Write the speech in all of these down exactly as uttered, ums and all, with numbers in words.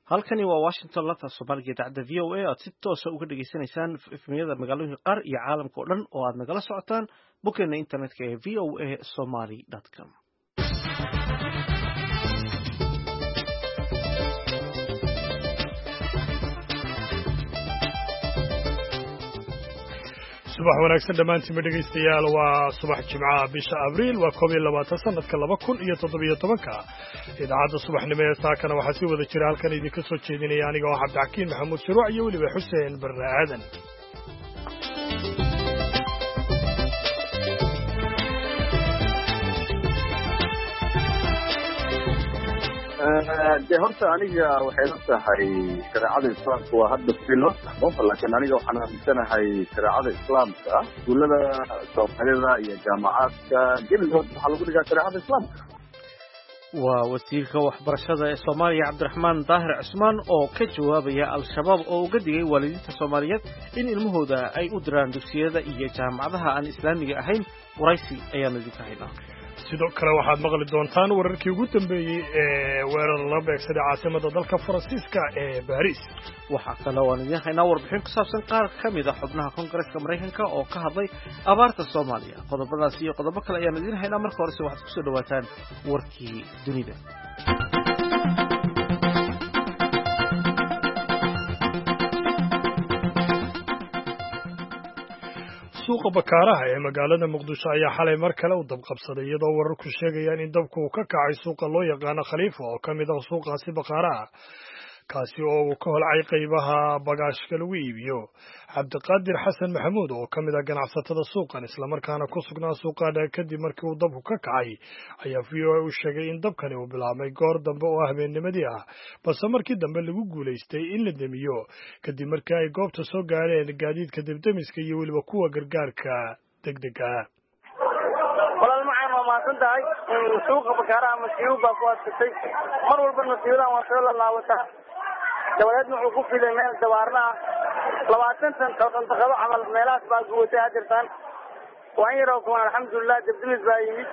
halkani waa Washington lata Soomaaliga idaacada V O A aad si toos ah uga dhageysanaysaan efemiyada magaalooyinka qaar iyo caalamka oo dhan oo aad nagala socotaan boggeena internetka ee v o a somali dot com. subax wanaagsan dhamaantiin dhegeystayaal waa subax jimcaha bisha abriil waa koob iyo labaatan sanadka laba kun iyo toddobiyo tobanka idaacadda subaxnimo ee saakana waxaa si wada jira halkan idinka soo jeedinaya aniga oo cabdixakiin maxamuud shuruuc iyo weliba xuseen barre aadan de horta aniga waxay la tahay shareecada islaamka waa hadda si loo saxmo laakiin aniga waxaan aaminsanahay shareecada islaamka iskuullada soomaalida iyo jaamacaadka geligood waxaa lagu dhigaa shareecada islaamka. waa wasiirka waxbarashada ee Soomaaliya Cabdiraxmaan Daahir Cusmaan oo ka jawaabaya al-shabaab oo uga digay waalidiinta Soomaaliyeed in ilmahooda ay u diraan dugsiyada iyo jaamacadaha aan islaamiga ahayn. waraysi ayaan idinka haynaa. sidoo kale waxaad maqli doontaan wararkii ugu dambeeyey ee weerar la beegsaday caasimada dalka Faransiiska ee Paris. waxaa kale oo aan idin haynaa warbixin ku saabsan qaar ka mid ah xubnaha Koongareeska Mareykanka oo ka hadlay abaarta Soomaaliya. qodobadaas iyo qodobo kale ayaan idin haynaa. marka hore waxaad ku soo dhawaataan warkii dunida. suuqa bakaaraha ee magaalada muqdisho ayaa xalay mar kale u dabqabsaday iyadoo wararku sheegayaan in dabku uu ka kacay suuqa loo yaqaano khaliifa oo ka mid ah suuqaasi bakaaraha kaasi oo uu ka holcay qaybaha bagaashka lagu iibiyo. cabdiqaadir xasan maxamuud oo ka mid ah ganacsatada suuqan islamarkaana ku sugnaa suuqaana kadib markii uu dabku ka kacay ayaa v o a u sheegay in dabkani uu bilaabmay goor dambe oo habeennimadii ah balse markii dambe lagu guulaystay in la demiyo kadib markii ay goobta soo gaareen gaadiidka debdemiska iyo weliba kuwa gargaarka degdega ah. walaal macaan waa mahadsan tahay suuqa bakaaraha masiibo baa ku adsatay mar walba masiibadan waa soo laalaabataa dabadeedna wuxuu ku fiday meel dabaarna ah labaatan tan toddoba camal meelahaas baa guwatay hadirtaan waan yaroo kuwan alxamdulilah debdemis baa yimid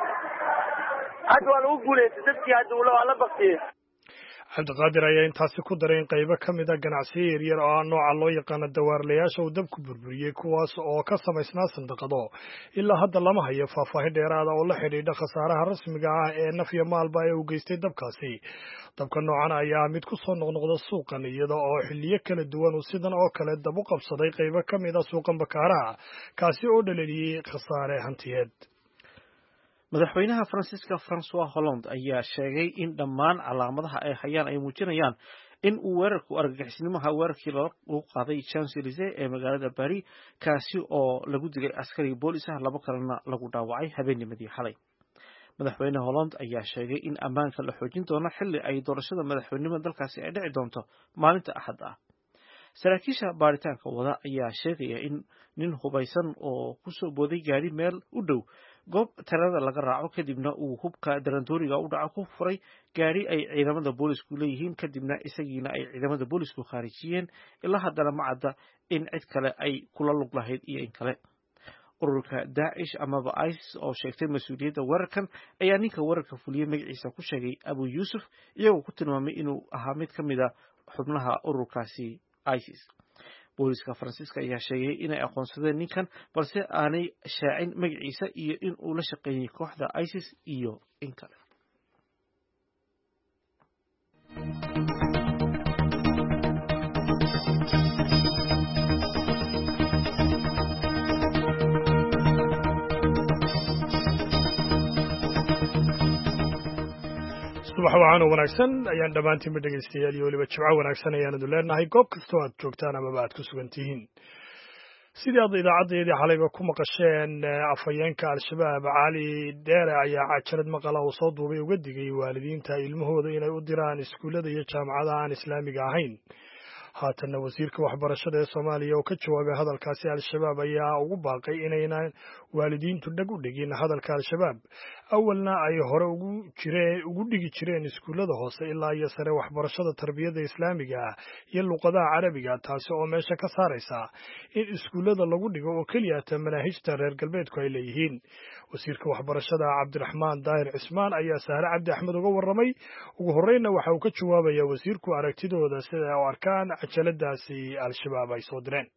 hadda waa lagu guulaystay dadkii hadda waa la baktiyey. cabdiqaadir ayaa intaasi ku daray in qaybo ka mid a ganacsiyo yaryar oo nooca loo yaqaano dawaarlayaasha uu dabku burburiyey kuwaas oo ka samaysnaa sandaqado ilaa hadda lama hayo faahfaahin dheeraada oo la xidhiidha khasaaraha rasmiga ah ee naf iyo maalba ee uu geystay dabkaasi. dabka noocan ayaa mid ku soo noqnoqda suuqan iyada oo xilliyo kala duwan uu sidan oo kale dab u qabsaday qaybo ka mid a suuqan bakaaraha kaasi oo dhaleliyey khasaare hantiyeed. madaxweynaha Faransiiska François Hollande ayaa sheegay in dhammaan calaamadaha ay hayaan ay muujinayaan in uu weerarku argagixisnimaha weerarkii lagu qaaday Champs-Élysées ee magaalada Paris kaasi oo lagu digay askari boolis ah laba kalena lagu dhaawacay habeennimadii xalay. madaxweyne Hollande ayaa sheegay in ammaanka la xoojin doono xilli ay doorashada madaxweynimada dalkaasi ay dhici doonto maalinta Axad ah. saraakiisha baaritaanka wada ayaa sheegaya in nin hubaysan oo ku soo booday gaari meel u dhow goob tarada laga raaco kadibna uu hubka darandooriga u dhaca ku furay gaari ay ciidamada boolisku leeyihiin kadibna isagiina ay ciidamada boolisku khaarijiyeen ilaa haddana ma cadda in cid kale ay kula lug lahayd iyo in kale. ururka Daesh amaba ISIS oo sheegtay mas-uuliyadda weerarkan ayaa ninka weerarka fuliyey magaciisa ku sheegay Abu Yusuf iyagoo ku tilmaamay inuu ahaa mid ka mid a xubnaha ururkaasi ISIS. booliska Faransiiska ayaa sheegay inay aqoonsadeen ninkan balse aanay shaacin magaciisa iyo in uu la shaqeeyay kooxda ISIS iyo in kale. subax waxaan u wanaagsan ayaan dhammaantiinba dhegaystayaal iyo weliba jimco wanaagsan ayaanadu leenahay goob kastoo aad joogtaan amaba aad ku sugan tihiin. sidii aad idaacadeedii xalayba ku maqasheen afhayeenka al-shabaab cali dheere ayaa cajalad maqala uu soo duubay uga digay waalidiinta ilmahooda inay u diraan iskuullada iyo jaamacadaha aan islaamiga ahayn. haatanna wasiirka waxbarashada ee Soomaaliya oo ka jawaabay hadalkaasi al-shabaab ayaa ugu baaqay inaynan waalidiintu dhag u dhigin hadalka al-shabaab. awalna ay hore ugu jireen ugu dhigi jireen iskuullada hoose ilaa iyo sare waxbarashada tarbiyadda islaamiga ah iyo luqadaha carabiga, taasi oo meesha ka saaraysa in iskuullada lagu dhigo oo keliya ta manaahijta reer galbeedku ay leeyihiin. wasiirka waxbarashada cabdiraxmaan daahir cismaan ayaa Sahre Cabdi Axmed uga warramay. ugu horreynna waxa uu ka jawaabayaa wasiirku aragtidooda sida ay u arkaan cajaladaasi al-shabaab ay soo direen.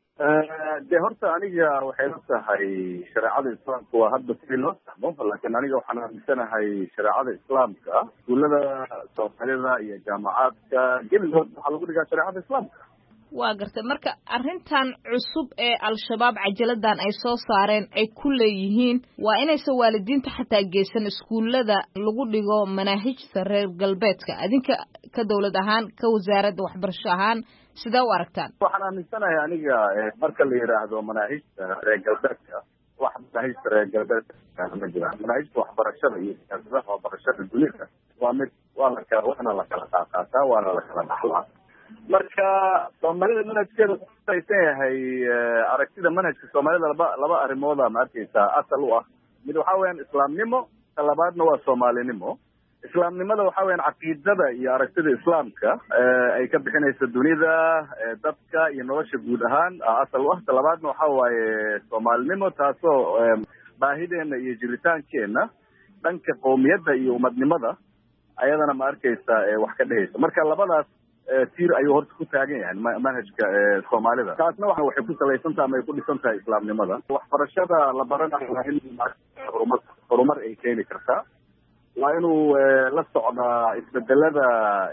dee horta aniga waxay la tahay shareecada islaamka waa hadda sidii loo saxmo, laakiin aniga waxaan aaminsanahay shareecada islaamka iskuullada soomaalida iyo jaamacaadka gebigood waxaa lagu dhigaa shareecada islaamka. waa gartay. marka arrintan cusub ee al-shabaab cajaladan ay soo saareen ay ku leeyihiin waa inaysan waalidiinta xataa geysan iskuullada lagu dhigo manaahijta reer galbeedka. adinka ka dawlad ahaan, ka wasaaradda waxbarasho ahaan, sidee u aragtaan? waxaan aaminsanahay aniga marka la yidhaahdo manaahijta reer galbeedka, wax manaahijta reer galbeedka ma jiraan. manaahijta waxbarashada iyo siyaasadaha waxbarashada dunida waa mid waa la kala waana la kala qaaqaataa, waana la kala dhaxlaa. marka soomaalida manhajkeeda kusalaysan yahay aragtida manhajka soomaalida laba laba arrimooda ma arkaysaa asal u ah. mid waxa weeyaan islaamnimo, ta labaadna waa soomaalinimo. islaamnimada waxa weeyaan caqiidada iyo aragtida islaamka ay ka bixinaysa dunida, dadka iyo nolosha guud ahaan asal u ah. ta labaadna waxa waaye soomaalinimo, taasoo baahideena iyo jiritaankeena dhanka qowmiyadda iyo umadnimada ayadana ma arkaysa wax ka dhehaysa. marka labadaas tiir ayuu horta ku taagan yahay manhajka soomaalida. taasna waxa waxay ku salaysan tahay ama ay ku dhisan tahay islaamnimada. waxbarashada la baranayo waa in horumar horumar ay keeni kartaa, waa inuu la socdaa isbedelada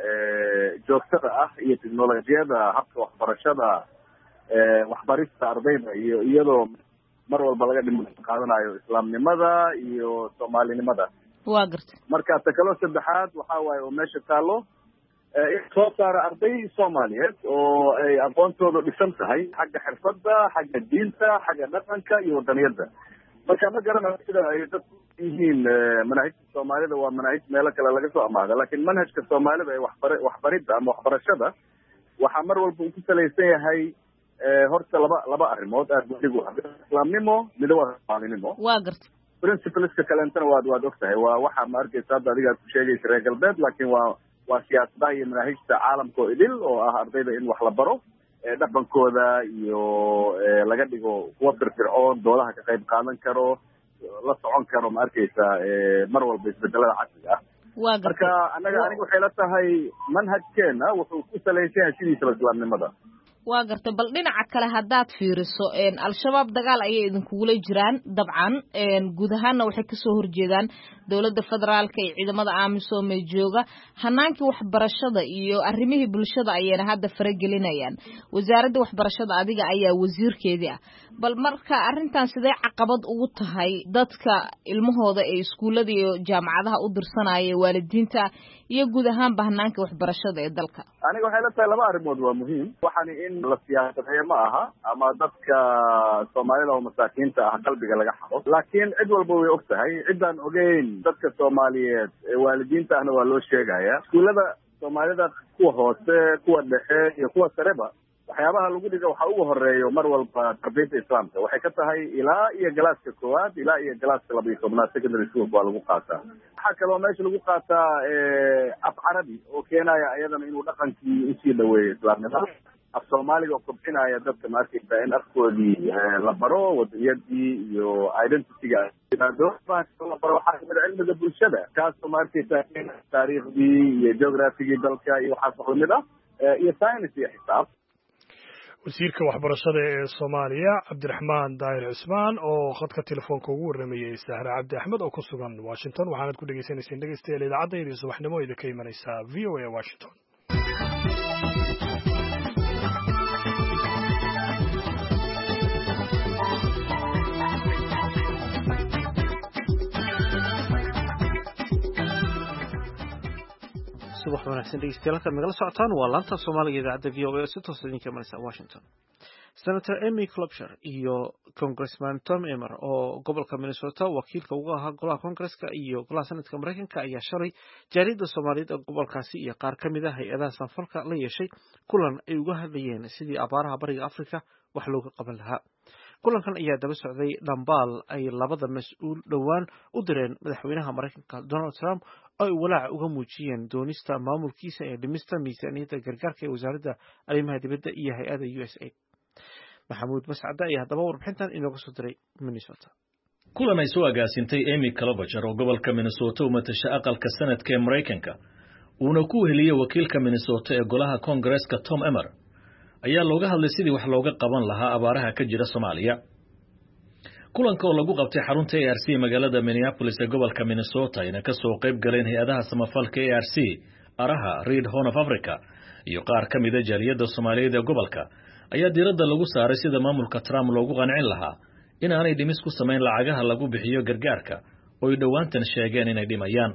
joogtada ah iyo teknolojiyada habka waxbarashada waxbarista ardayda, iyo iyadoo mar walba laga dhimo qaadanayo islaamnimada iyo soomaalinimada. waa gartay. marka ta kaloo saddexaad waxa waaye oo meesha taalo in soo saara arday soomaaliyeed oo ay aqoontooda dhisan tahay xagga xirfadda, xagga diinta, xagga dhaqanka iyo wadaniyadda. marka ma garanayo sida ay dadku yihiin manaahijta soomaalida waa manaahij meelo kale laga soo amaahda, laakiin manhajka soomaalida ee waxbar waxbaridda ama waxbarashada waxaa mar walba uu ku salaysan yahay horta laba laba arrimood aad muhiim ah. islaamnimo, mida waa soomaalinimo. waa gartay. principleska kalentana waad waad ogtahay waa waxa ma arkaysa hadda adiga aad ku sheegaysa reer galbeed, laakiin waa waa siyaasadaha iyo manaahijta caalamka oo idil oo ah ardayda in wax la baro dhaqankooda iyo laga dhigo kuwa firfircoon, doodaha ka qayb qaadan karo, la socon karo ma arkaysa mar walba isbedelada casriga ah. marka anaga aniga waxay la tahay manhajkeena wuxuu ku salaysan yahay sidiisaba islaamnimada. waa gartay. bal dhinaca kale haddaad fiiriso, al-shabaab dagaal ayay idinkugula jiraan dabcan, guud ahaanna waxay kasoo horjeedaan dowladda federaalka iyo ciidamada amisom ee jooga. hanaankii waxbarashada iyo arrimihii bulshada ayayna hadda faragelinayaan. wasaaradda waxbarashada adiga ayaa wasiirkeedii ah. bal marka arrintan sidee caqabad ugu tahay dadka ilmahooda ee iskuullada iyo jaamacadaha u dirsanaya, waalidiinta iyo guud ahaanba hanaanka waxbarashada ee dalka? aniga waxay la tahay laba arrimood waa muhiim. waxaani in la siyaasadeeyo ma aha ama dadka soomaalida oo masaakiinta ah qalbiga laga xado, laakiin cid walba way og tahay. ciddaan ogeyn dadka soomaaliyeed ee waalidiinta ahna waa loo sheegaya. iskuullada soomaalida kuwa hoose, kuwa dhexe iyo kuwa sareba waxyaabaha lagu dhiga waxaa ugu horeeyo mar walba tarbiyadda islaamka. waxay ka tahay ilaa iyo galaaska koowaad ilaa iyo galaaska laba iyo tobnaad secondary school waa lagu qaataa. waxaa kaloo meesha lagu qaataa af carabi oo keenaya ayadana inuu dhaqankii usii dhaweeyo islaamnimada. af soomaaliga oo kobcinaya dadka ma arkaysa in afkoodii la baro, wadaniyadii iyo identityga la baro. waxaa kamid a cilmiga bulshada, kaasoo ma arkaysa taariikhdii iyo geographigii dalka iyo waxaas lamid ah, iyo science iyo xisaab. wasiirka waxbarashada ee Soomaaliya Cabdiraxmaan Daahir Cismaan oo khadka telefoonka ugu waramayay Sahre Cabdi Axmed oo ku sugan Washington. waxaanad ku dhageysaneyseen dhegeystayaal idaacadda subaxnimo ee ka imanaysa V O A Washington. subax wanaagsan dhegeystayaal halkaad nagala socotaan waa laanta Soomaaliga idaacadda V O A si toos idinka imanaysa Washington. Senator Amy Klobuchar iyo Congressman Tom Emmer oo gobolka Minnesota wakiilka uga ahaa golaha Congress-ka iyo golaha Senatka Mareykanka ayaa shalay jaariyadda Soomaaliyeed ee gobolkaasi iyo qaar ka mid ah hay'adaha samafalka la yeeshay kulan ay uga hadlayeen sidii abaaraha bariga Afrika wax looga qaban lahaa. kulankan ayaa daba socday dhambaal ay labada mas-uul dhowaan u direen madaxweynaha maraykanka Donald Trump oo ay walaac uga muujiyeen doonista maamulkiisa ee dhimista miisaaniyadda gargaarka ee wasaaradda arrimaha dibadda iyo hay-adda U S A I D. maxamuud mascade ayaa haddaba warbixintan inooga soo diray Minnesota. kulan ay soo agaasintay Amy Klobuchar oo gobolka Minnesota u matasha aqalka sanadka ee Maraykanka uuna ku heliyay wakiilka Minnesota ee golaha Congress-ka Tom Emmer ayaa looga hadlay sidii wax looga qaban lahaa abaaraha ka jira Soomaaliya. kulanka oo lagu qabtay xarunta A R C magaalada Minneapolis ee gobolka Minnesota ayna ka soo qayb galeen hay'adaha samafalka A R C, Araha, Reed Horn of Africa iyo qaar ka mid ah jaaliyadda Soomaaliyeed ee gobolka ayaa diiradda lagu saaray sida maamulka Trump loogu qancin lahaa in aanay dhimis ku samayn lacagaha lagu bixiyo gargaarka oo ay dhowaantan sheegeen inay dhimayaan.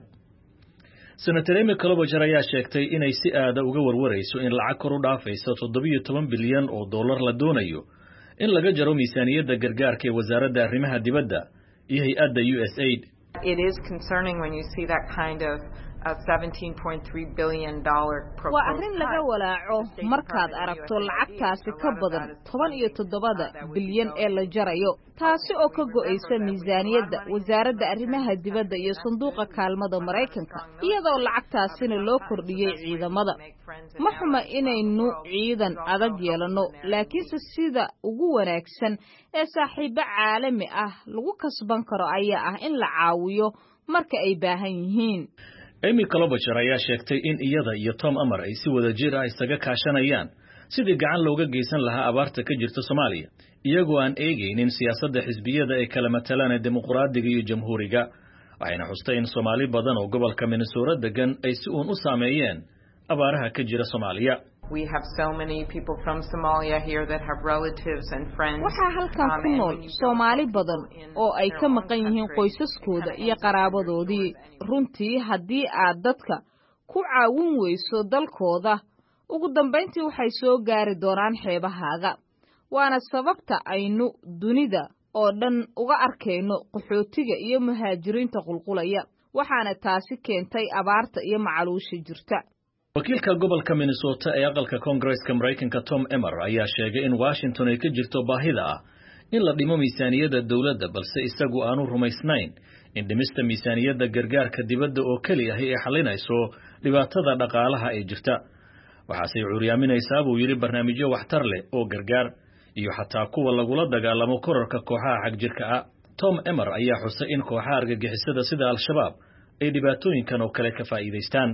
Senator Amy Klobuchar ayaa sheegtay inay si aad uga warwarayso in lacag kor u dhaafayso toddoba iyo toban bilyan oo dollar la doonayo in laga jaro miisaaniyadda gargaarka ee wasaaradda arrimaha dibadda iyo hay-adda U S A I D. It is concerning when you see that kind of a seventeen point three billion dollar proposal. waa arrin laga walaaco markaad aragto lacagtaasi ka badan toban iyo toddobada bilyan ee la jarayo, taasi oo ka go'aysa miisaaniyadda wasaaradda arrimaha dibadda iyo sanduuqa kaalmada Maraykanka, iyadoo lacagtaasina loo kordhiyey ciidamada. ma xuma inaynu ciidan adag yeelano, laakiinse sida ugu wanaagsan ee saaxiibo caalami ah lagu kasban karo ayaa ah in la caawiyo marka ay baahan yihiin. Amy Klobuchar ayaa sheegtay in iyada iyo Tom Emmer ay si wada jir ah isaga kaashanayaan sidii gacan looga geysan lahaa abaarta ka jirta Soomaaliya, iyagoo aan eegaynin siyaasadda xisbiyada ay kala matalaan dimuqraadiga iyo jamhuuriga. waxayna xustay in Soomaali badan oo gobolka Minnesota degan ay si uun u saameeyeen abaaraha ka jira Soomaaliya. We have so many people from Somalia here that have relatives and friends. waxaa halkan ku nool Soomaali badan oo ay ka maqan yihiin qoysaskooda iyo qaraabadoodii. runtii haddii aad dadka ku caawin weyso dalkooda, ugu dambeyntii waxay soo gaari doonaan xeebahaaga. waana sababta aynu dunida oo dhan uga arkayno qaxootiga iyo muhaajiriinta qulqulaya, waxaana taasi keentay abaarta iyo macaluusha jirta. wakiilka gobolka Minnesota ee aqalka Congress-ka Maraykanka Tom Emmer ayaa sheegay in Washington ay ka jirto baahida ah in la dhimo miisaaniyadda dawladda, balse isagu aanu rumaysnayn in dhimista miisaaniyadda gargaarka dibadda oo kaliya ay xalinayso dhibaatada dhaqaalaha ee jirta. waxaasay cuuriyaaminaysaa buu yiri barnaamijyo waxtar leh oo gargaar iyo xataa kuwa lagula dagaalamo kororka kooxaha xagjirka ah. Tom Emmer ayaa xusay in kooxaha argagixisada sida Al-Shabaab ay dhibaatooyinkan oo kale ka faa'iideystaan.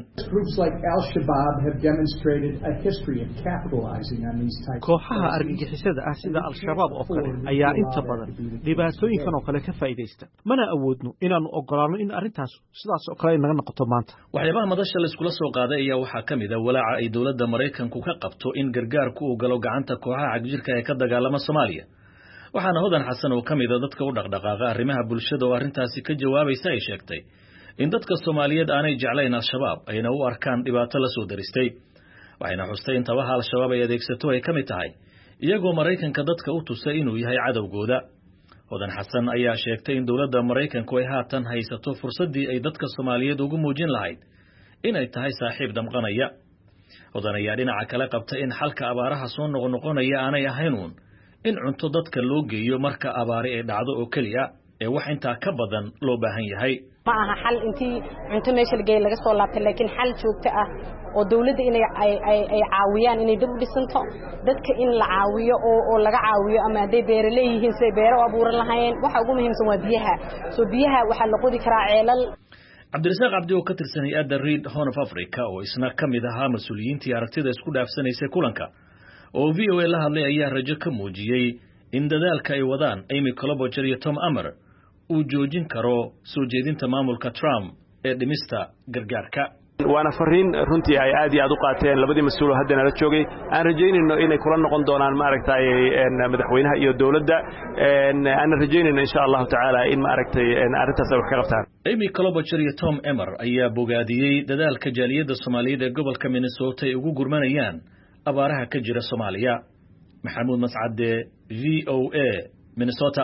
kooxaha argagixisada ah sida Al-Shabaab oo kale ayaa inta badan dhibaatooyinkan oo kale ka faa'iideysta. mana awoodno inaanu ogolaano in arrintaas sidaas oo kale naga noqoto maanta. waxyaabaha madasha la iskula soo qaaday ayaa waxaa ka mid ah walaaca ay dowladda Maraykanku ka qabto in gargaarku uu galo gacanta kooxaha xagjirka ee ka dagaalama Soomaaliya. waxaana Hodan Xasan oo ka mid ah dadka u dhaqdhaqaaqa arrimaha bulshada oo arrintaasi ka jawaabaysa ay sheegtay in dadka Soomaaliyeed aanay jeclayn Al-Shabaab ayna u arkaan dhibaato la soo daristay. waxayna xustay in tabaha Al-Shabaab ay adeegsato ay ka mid tahay iyagoo Maraykanka dadka u tusay inuu yahay cadowgooda. Hodan Xasan ayaa sheegtay in dowladda Maraykanku ay haatan haysato fursadii ay dadka Soomaaliyeed ugu muujin lahayd inay tahay saaxiib damqanaya. Hodan ayaa dhinaca kale qabtay in xalka abaaraha soo noqnoqonaya aanay ahayn uun in cunto dadka loo geeyo marka abaari ay dhacdo oo kaliya ee wax intaa ka badan loo baahan yahay. ma aha xal intii cunto meesha la geeyay laga soo laabtay, laakiin xal joogto ah oo dawladda inay ay ay ay caawiyaan inay dib u dhisanto dadka in la caawiyo oo oo laga caawiyo ama haday beero leeyihiin si beero u abuuran lahaayeen. waxa ugu muhiimsan waa biyaha. soo biyaha waxa la qodi karaa ceelal. Cabdirasaaq Cabdi oo ka tirsan hay'adda Reed Horn of Africa oo isna ka mid ahaa mas'uuliyiintii aragtida isku dhaafsanaysay kulanka oo V O A la hadlay ayaa rajo ka muujiyay in dadaalka ay wadaan Amy Klobuchar iyo Tom Emmer uu joojin karo soo jeedinta maamulka Trump ee dhimista gargaarka. waana fariin runtii ay aad iyo aad u qaateen labadii mas'uul haddana la joogay. aan rajaynayno inay kula noqon doonaan maaragtay madaxweynaha iyo dawladda. aan rajaynayno insha Allah ta'ala in maaragtay arrintaas ay wax ka qabtaan. Amy Klobuchar iyo Tom Emmer ayaa bogaadiyay dadaalka jaaliyadda Soomaaliyeed ee gobolka Minnesota ay ugu gurmanayaan abaaraha ka jira Soomaaliya. Maxamuud Mascade, V O A, Minnesota.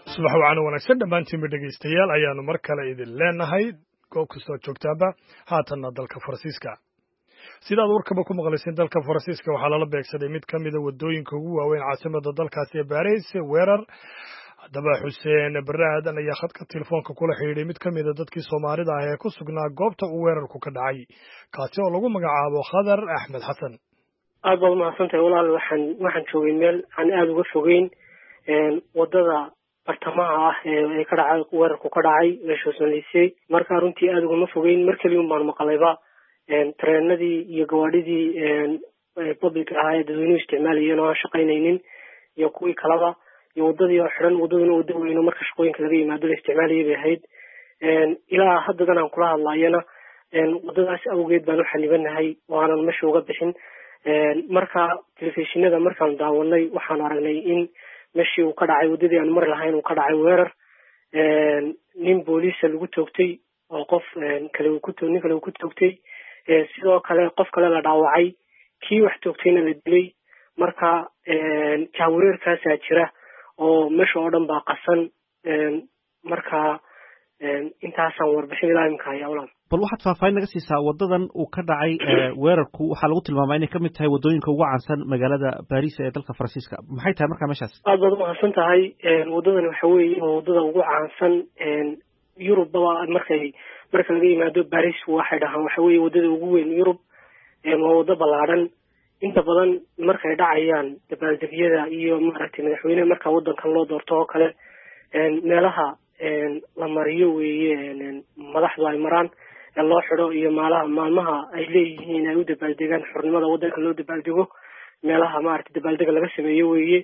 subax wacan wanaagsan dhammaantiinba dhegaystayaal ayaanu mar kale idin leenahay goob kastoo joogtaaba haatanna dalka faransiiska sidaad warkaba ku maqlayseen dalka faransiiska waxaa lala beegsaday mid ka mida waddooyinka ugu waaweyn caasimada dalkaasi ee baris weerar haddaba xuseen barre aadan ayaa khadka telefoonka kula xidhiidhay mid ka mida dadkii soomaalida ah ee ku sugnaa goobta uu weerarku ka dhacay kaasi oo lagu magacaabo khadar axmed xasan aad baad umahadsantahay walaal waxaan waxaan joogay meel aan aada uga fogeyn waddada bartamaha ah ee ka dhacay weerarku ka dhacay meeshoosnalisey markaa runtii aada ugama fogeyn mar keliya un baan maqlayba tareenadii iyo gawaadhidii public ahaa ee dadweynuhu isticmaalayeen oo aan shaqaynaynin iyo kuwii kalaba iyo waddadii oo xidhan waddaduna waddo weyno marka shaqooyinka laga yimaado la isticmaalayay bay ahayd ilaa haddadan aan kula hadlayana waddadaas awgeed baan u xanibanahay oo aanan meesha uga bixin marka telefishinada markaan daawanay waxaan aragnay in meeshii uu ka dhacay waddadii aan mari lahayn uu ka dhacay weerar nin booliisa lagu toogtay oo qof kale uu ku nin kale uu ku toogtay sidoo kale qof kale la dhaawacay kii wax toogtayna la dilay marka jahwareerkaasaa jira oo meesha oo dhan baa qasan marka intaasaan warbixin ilaa imika hayaa walaal bal waxaad faahfaahin naga siisaa waddadan uu ka dhacay weerarku waxaa lagu tilmaamaa inay kamid tahay waddooyinka ugu caansan magaalada baris ee dalka faransiiska maxay tahay markaa meeshaas aad baad umahadsan tahay waddadani waxa weeye waa waddada ugu caansan yurubaba markay marka laga yimaado baris waxay dhahaan waxa weeye waddada ugu weyn yurub waa waddo ballaadhan inta badan markay dhacayaan dabaaldegyada iyo maaragtay madaxweyne marka waddankan loo doorto oo kale meelaha la mariyo weeye madaxdu ay maraan ee loo xidho iyo maalaha maalmaha ay leeyihiin ay u dabaaldegaan xornimada waddanka loo dabaaldego meelaha maaragtay dabaaldega laga sameeyo weeye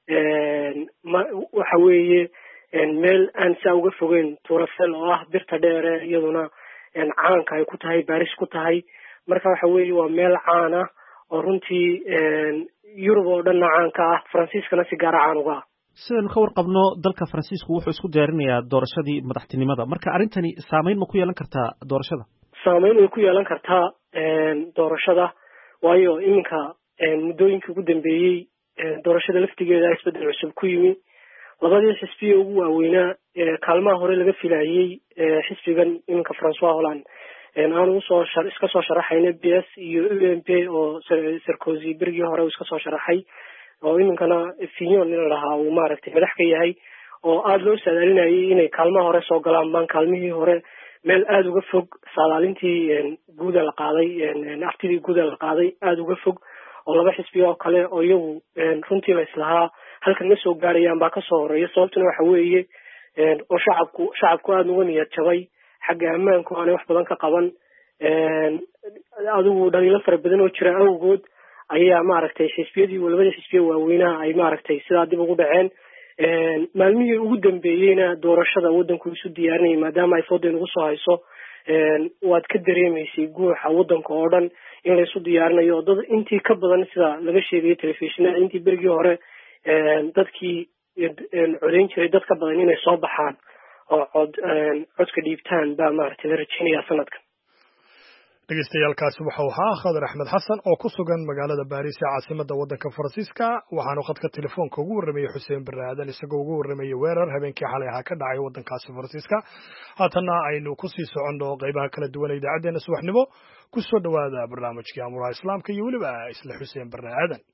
waxa weeye meel aan saa uga fogeyn turafel oo ah birta dheere iyaduna caanka ay ku tahay baris ku tahay marka waxa weeye waa meel caan ah oo runtii yurub oo dhanna caanka ah faransiiskana si gaara caan uga ah sidaynu ka warqabno dalka faransiisku wuxuu isku diyaarinayaa doorashadii madaxtinimada marka arrintani saameyn ma ku yeelan kartaa doorashada saameyn way ku yeelan kartaa doorashada waayo iminka muddooyinkii ugu dambeeyey doorashada laftigeeda isbeddel cusub ku yimi labadii xisbiya ugu waaweynaa kaalmaha hore laga filayey xisbigan iminka francois holland aanu usoo iska soo sharaxayna b s iyo u m p oo sarkozy berigii hore uu iska soo sharaxay oo iminkana finyon in la dhahaa uu maaragtay madax ka yahay oo aada loo saadaalinayay inay kaalmaha hore soo galaan baan kaalmihii hore meel aada uga fog saadaalintii guuda la qaaday aftidii guuda la qaaday aada uga fog oo laba xisbi oo kale oo iyagu runtii la islahaa halkan ma soo gaarayaan baa kasoo horeeya sababtuna waxa weeye oo shacabku shacabku aada uga niyad jabay xagga ammaanku aanay wax badan ka qaban adigu dhaliilo fara badan oo jira awgood ayaa maaragtay xisbiyadii labadii xisbiya waaweynaha ay maaragtay sidaa dib ugu dhaceen maalmihii ugu dambeeyeyna doorashada waddanku isu diyaarinayay maadaama ay fooda inugu soo hayso waad ka dareemaysay guuxa waddanka oo dhan in la isu diyaarinayo dad intii ka badan sida laga sheegayay telefishinada intii berigii hore dadkii codayn jiray dad ka badan inay soo baxaan oo cod codka dhiibtaan baa maaragtay la rajeynayaa sanadkan dhegeystayaaalkaasi waxau ahaa khadar axmed xasan oo ku sugan magaalada baris ee caasimada waddanka faransiiska waxaanu khadka telefoonka ugu warramayey xuseen barre aadan isagoo ugu warramayey weerar habeenkii xalay ahaa ka dhacay waddankaasi faransiiska haatanna aynu kusii soconno qaybaha kala duwan ee idaacaddeenna subaxnimo ku soo dhowaada barnaamijkii amuraha islaamka iyo weliba isla xuseen barre aadan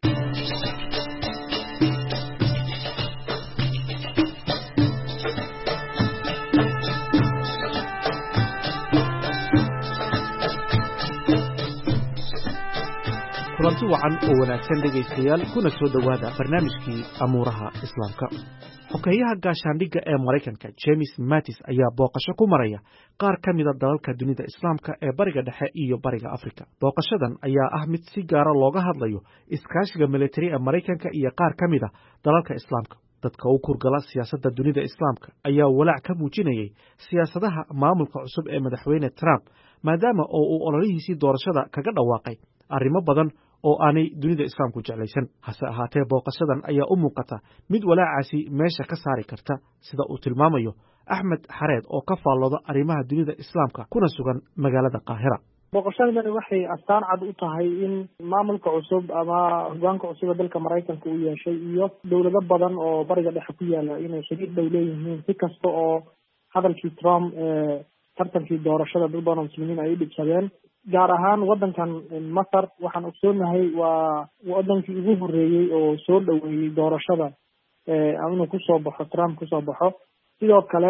kulanti wacan oo wanaagsan dhegaystayaal kuna soo dhowaada barnaamijkii amuuraha islaamka xogeeyaha gaashaandhigga ee maraykanka james mattis ayaa booqasho ku maraya qaar ka mida dalalka dunida islaamka ee bariga dhexe iyo bariga afrika booqashadan ayaa ah mid si gaara looga hadlayo iskaashiga militari ee maraykanka iyo qaar ka mida dalalka islaamka dadka u kurgala siyaasadda dunida islaamka ayaa walaac ka muujinayay siyaasadaha maamulka cusub ee madaxweyne trump maadaama oo uu ololihiisii doorashada kaga dhawaaqay arrimo badan oo aanay dunida islaamku jeclaysan hase ahaatee booqashadan ayaa u muuqata mid walaacaasi meesha ka saari karta sida uu tilmaamayo axmed xareed oo ka faallooda arrimaha dunida islaamka kuna sugan magaalada qaahira booqashadani waxay astaan cad u tahay in maamulka cusub ama hogaanka cusub ee dalka Mareykanka uu yeeshay iyo dawlado badan oo bariga dhexe ku yaala inay xiriir dhow leeyihiin si kasta oo hadalkii Trump ee tartankii doorashada dad badan muslimiin ay u dhibsadeen gaar ahaan wadankan Masar waxaan ogsoonahay waa wadankii ugu horeeyay oo soo dhaweeyay doorashada ee inuu ku soo baxo Trump ku soo baxo sidoo kale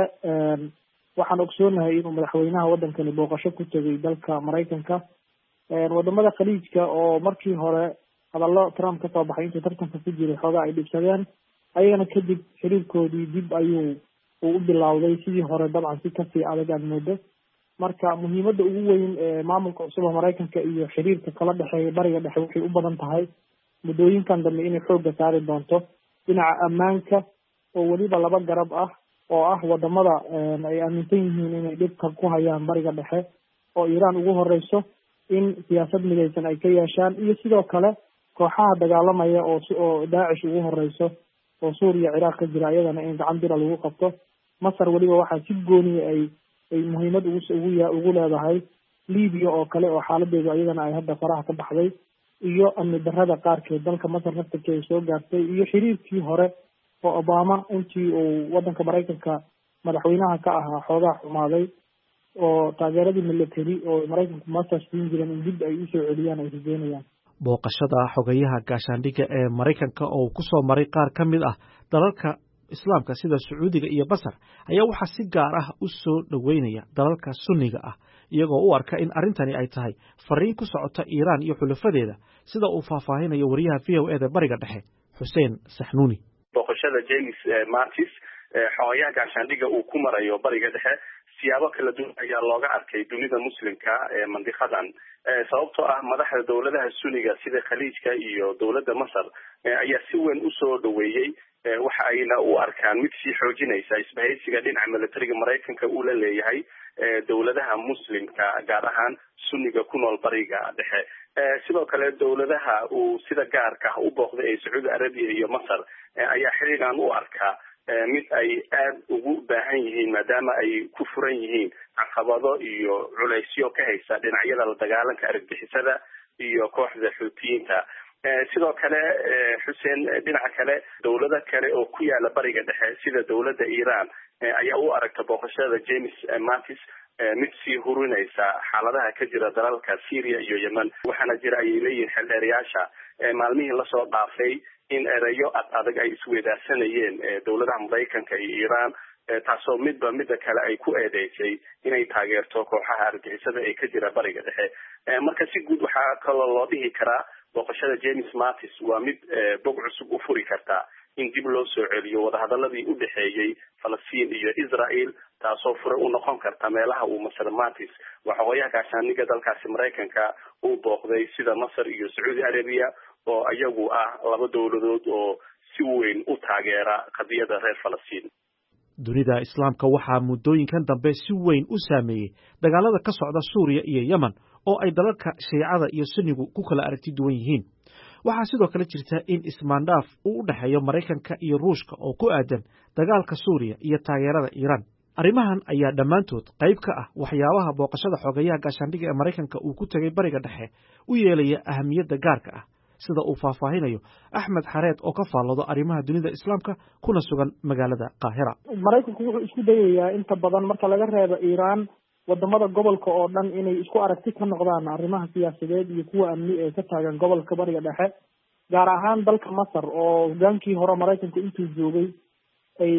waxaan ogsoonahay inuu madaxweynaha wadankani booqasho ku tagay dalka Mareykanka ee wadamada khaliijka oo markii hore hadallo Trump ka soo baxay intii tartanka ku jiray xoogaa ay dhibsadeen ayagana kadib xiriirkoodii dib ayuu uu u bilowday sidii hore dabcan si kasii adag aan moodo marka muhiimadda ugu weyn ee maamulka cusub ee Mareykanka iyo xiriirka kala dhexeeya bariga dhexe waxay u badan tahay muddooyinkan dambe inay xoogga saari doonto dhinaca ammaanka oo weliba laba garab ah oo ah wadamada ay aaminsan yihiin inay dhibka ku hayaan bariga dhexe oo Iran ugu horeyso in siyaasad midaysan ay ka yeeshaan iyo sidoo kale kooxaha dagaalamaya oo oo Daesh ugu horeyso oo Suuriya Ciraaq ka jira ayadana in gacan bir lagu qabto Masar waliba waxa si gooni ay ay muhiimad ugu ugu ugu leedahay Liibiya oo kale oo xaaladeedu ayadana ay hadda faraha ka baxday iyo amni darrada qaarkeed dalka Masar nafteeda soo gaartay iyo xiriirkii hore oo Obama intii uu wadanka Mareykanka madaxweynaha ka ahaa xoogaa xumaaday oo taageeradii military oo Mareykanku Masar siin jireen in dib ay u soo celiyaan ay rajeynayaan booqashada xogayaha gaashaandhigga ee Mareykanka oo ku soo maray qaar ka mid ah dalalka islaamka sida Sacuudiga iyo Masar ayaa waxa si gaar ah u soo dhaweynaya dalalka Sunniga ah iyagoo u arka in arrintani ay tahay fariin ku socota Iran iyo xulafadeeda sida uu faahfaahinayo wariyaha V O A da bariga dhexe Hussein Saxnuuni booqashada James Mattis xogayaha gaashaandhigga uu ku marayo bariga dhexe siyaabo kala duwan ayaa looga arkay dunida muslimka ee mandiqadan sababtoo ah madaxda dawladaha Sunniga sida Khaliijka iyo dawladda Masar ayaa si weyn u soo dhaweeyay waxa ayna u arkaan mid sii xoojinaysa isbahaysiga dhinaca militariga Mareykanka uu la leeyahay dawladaha muslimka gaar ahaan Sunniga ku nool bariga dhexe sidoo kale dawladaha uu sida gaarka ah u booqday ee Saudi Arabia iyo Masar ayaa xiriirkan u arkaa mid ay aad ugu baahan yihiin maadaama ay ku furan yihiin caqabado iyo culaysyo ka haysa dhinacyada la dagaalanka argagixisada iyo kooxda Xuutiyiinta sidoo kale Hussein dhinaca kale dawlado kale oo ku yaala bariga dhexe sida dawladda Iran ayaa u aragta booqashada James Mattis mid sii hurinaysa xaaladaha ka jira dalalka Syria iyo Yemen waxaana jira ay leeyihiin xildhibaanayaasha maalmihii la soo dhaafay in erayo adag ay isweydaarsanayeen dawladaha Mareykanka iyo Iran taasoo midba midda kale ay ku eedeysay inay taageerto kooxaha argagixisada ee ka jira bariga dhexe marka si guud waxaa kaloo loo dhihi karaa booqashada James Mattis waa mid bog cusub u furi karta in dib loo soo celiyo wadahadaladii u dhaxeeyay Falastiin iyo Israel taasoo fure u noqon karta meelaha uu Masar Mattis waxa hooyaha gaashaandhigga dalkaasi Mareykanka uu booqday sida Masar iyo Saudi Arabia oo ayagu ah laba dawladood oo si weyn u taageera qadiyada reer Falastiin dunida islaamka waxaa muddooyinkan dambe si weyn u saameeyay dagaalada ka socda Suuriya iyo Yemen oo ay dalalka Shiicada iyo Sunnigu ku kala aragti duwan yihiin waxaa sidoo kale jirta in ismaandhaaf uu u dhaxeeyo Mareykanka iyo Ruushka oo ku aadan dagaalka Suuriya iyo taageerada Iran arrimahan ayaa dhammaantood qayb ka ah waxyaabaha booqashada xogayaha gaashaandhigga ee Mareykanka uu ku tagay bariga dhexe u yeelaya ahamiyadda gaarka ah sida uu faahfaahinayo Axmed Xareed oo ka faalloodo arrimaha dunida islaamka kuna sugan magaalada Qaahira Mareykanku wuxuu isku dayayaa inta badan marka laga reebo Iran wadamada gobolka oo dhan inay isku aragti ka noqdaan arrimaha siyaasadeed iyo kuwa amni ee ka taagan gobolka bariga dhexe gaar ahaan dalka Masar oo hogaankii hore Mareykanku intuu joogay ay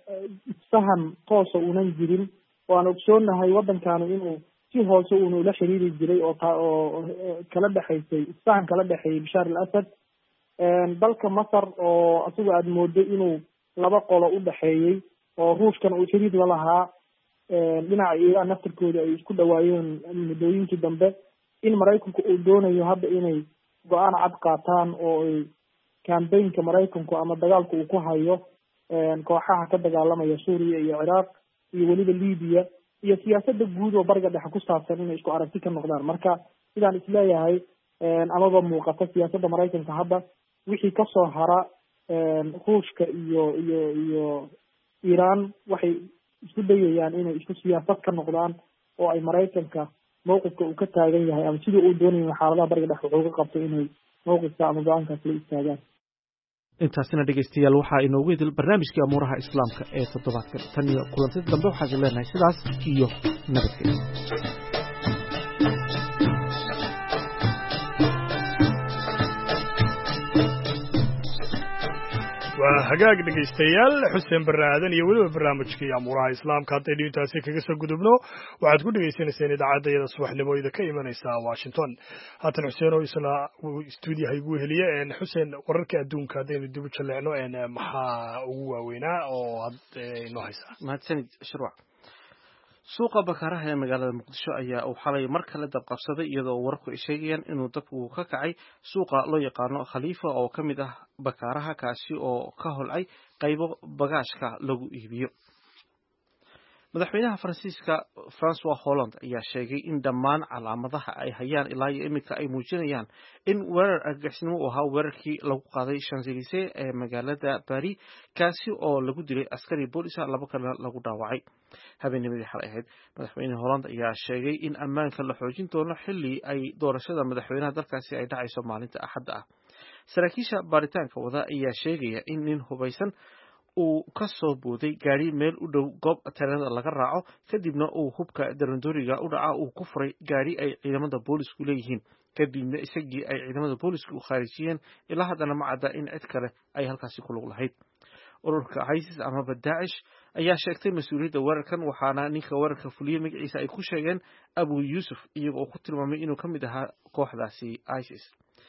isfahan toos ah unan jirin oo aan ogsoonahay wadankaanu inuu si hoose uu la xiriiri jiray oo oo kala dhaxaysay isfahan kala dhaxeeyay Bashar al-Assad dalka Masar oo asagu aad moodo inuu laba qolo u dhaxeeyay oo Ruushkan uu xiriir la lahaa dhinaca Iran naftirkooda ay isku dhawaayeen muddooyinkii dambe in Mareykanku uu doonayo hadda inay go'aan cad qaataan oo ay campaign-ka Mareykanku ama dagaalku uu ku hayo kooxaha ka dagaalamaya Suuriya iyo Ciraaq iyo weliba Liibiya iyo siyaasadda guud oo bariga dhexe ku saabsan inay isku aragti ka noqdaan marka sidaan isleeyahay amaba muuqata siyaasadda Mareykanka hadda wixii ka soo hara Ruushka iyo iyo iyo Iran waxay isku dayayaan inay isku siyaasad ka noqdaan oo ay Mareykanka mowqifka uu ka taagan yahay ama sidii uu doonayo xaaladaha bariga dhexe wuxuu ka qabtay inay mowqifka ama go-aankaas la istaagaan. intaasina dhegeystayaal waxaa inoogu idil barnaamijkii amuuraha islaamka ee toddobaadkan tan iyo kulanti dambe waxaan leenahay sidaas iyo nabadgelyo. waa hagaag dhegaystayaal xuseen barre aadan iyo weliba barnaamijkii amuuraha islaamka haddaynu intaasi kaga soo gudubno waxaad ku dhegaysanayseen idaacadda iyada subaxnimo ida ka imanaysa washington haatan xuseen oo isla stuudiyaha igu heliye xuseen wararka adduunka haddaynu dib u jaleecno maxaa ugu waaweynaa oo aad inoo haysaa? mahadsanid shirwac. suuqa bakaaraha ee magaalada muqdisho ayaa uu xalay mar kale dabqabsaday iyadoo wararku ay sheegayaan inuu dabku ka kacay suuqa loo yaqaano khaliifa oo ka mid ah bakaaraha kaasi oo ka holcay qaybo bagaashka lagu iibiyo. madaxweynaha faransiiska Francois Hollande ayaa sheegay in dhammaan calaamadaha ay hayaan ilaa iyo iminka ay muujinayaan in weerar argagixisnimo uu ahaa weerarkii lagu qaaday Champs-Élysées ee magaalada Paris kaasi oo lagu dilay askari booliska laba kalena lagu dhaawacay. habeennimadii xalay ahayd madaxweyne Hollande ayaa sheegay in ammaanka la xoojin doono xilli ay doorashada madaxweynaha dalkaasi ay dhacayso maalinta Axadda ah. saraakiisha baaritaanka wada ayaa sheegaya in nin hubaysan uu ka soo booday gaari meel u dhow goob tareenada laga raaco kadibna uu hubka darandooriga u dhaca uu ku furay gaari ay ciidamada boolisku leeyihiin kadibna isagii ay ciidamada boolisku u khaarijiyeen ilaa haddana ma cadda in cid kale ay halkaasi ku lug lahayd. ururka ISIS amaba Daesh ayaa sheegtay mas-uuliyadda weerarkan waxaana ninka weerarka fuliyey magaciisa ay ku sheegeen Abu Yusuf iyagoo ku tilmaamay inuu ka mid ahaa kooxdaasi ISIS.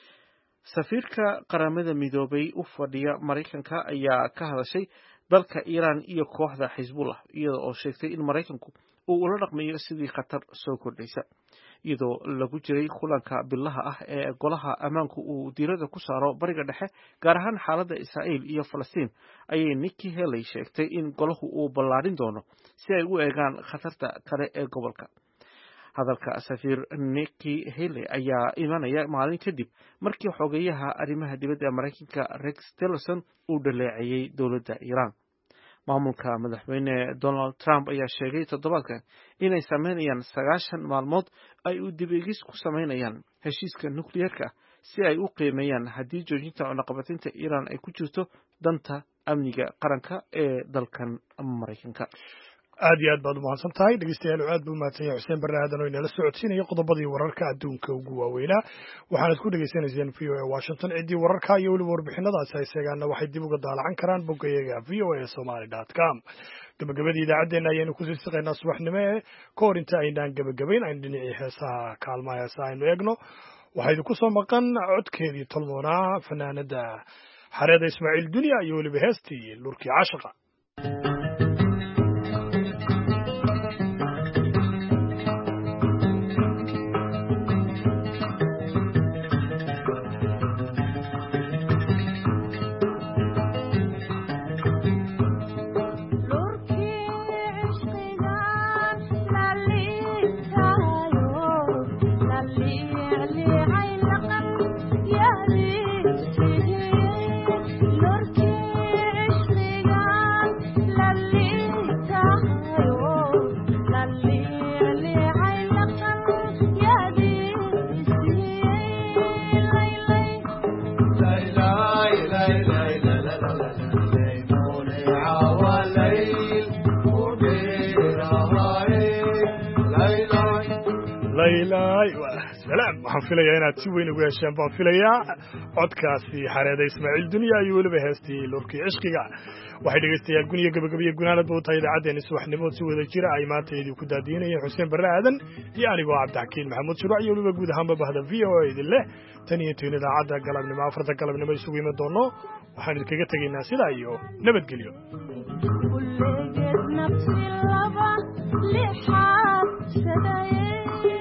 safiirka qaramada midoobay u fadhiya Mareykanka ayaa ka hadashay dalka Iran iyo kooxda Xisbullah iyadoo oo sheegtay in Mareykanku uu ula dhaqmayo sidii khatar soo kordhaysa. iyadoo lagu jiray kulanka bilaha ah ee golaha ammaanku uu diirada ku saaro bariga dhexe gaar ahaan xaaladda Israa'iil iyo Falastiin ayay Nikki Haley sheegtay in golahu uu ballaarin doono si ay u eegaan khatarta kale ee gobolka. hadalka safiir Nikki Haley ayaa imanaya maalin kadib markii xogeyaha arrimaha dibadda ee Mareykanka Rex Tillerson uu dhaleeceeyay dowladda Iran. maamulka madaxweyne Donald Trump ayaa sheegay toddobaadkan inay sameynayaan sagaashan maalmood ay u dib eegis ku sameynayaan heshiiska nukliyeerka si ay u qiimeeyaan haddii joojinta cunaqabateynta Iran ay ku jirto danta amniga qaranka ee dalkan Mareykanka. aad iyo aad baad u mahadsan tahay dhegeystayaal aad buu mahadsan yahay xuseen barre aadan oo inala socodsiinaya qodobadii wararka adduunka ugu waaweynaa waxaanad ku dhegaysanayseen v o a Washington ciddii wararka iyo weliba warbixinadaasi ay sheegaanna waxay dib uga daalacan karaan boggayaga v o a somali dot com. gabagabadii idaacaddeenna ayaynu kusii siqaynaa subaxnimo ee ka hor inta aynaan gabagabayn aynu dhinacii heesaha kaalmaha heesaha aynu eegno waxaa idinku soo maqan codkeedii tolmoonaa fanaanada xareeda Ismaaciil Dunya iyo weliba heestii lurkii caashiqa. waxaan filayaa inaad si weyn ugu hesheen baan filayaa codkaasi xareeda Ismaaciil Dunya iyo weliba heestii lurkii cishqiga. waxay dhegeystayaal guniya gabagabiya gunaanad buu tahay idaacaddeena subaxnimo si wada jira ay maanta idin ku daadiinayeen xuseen barre aadan iyo anigoo cabdixakiin maxamuud shuruuc iyo weliba guud ahaanba bahda v o a idin leh tan iyo tiin idaacadda galabnimo afarta galabnimo isugu iman doono waxaan idinkaga tegaynaa sidaa iyo nabadgelyo.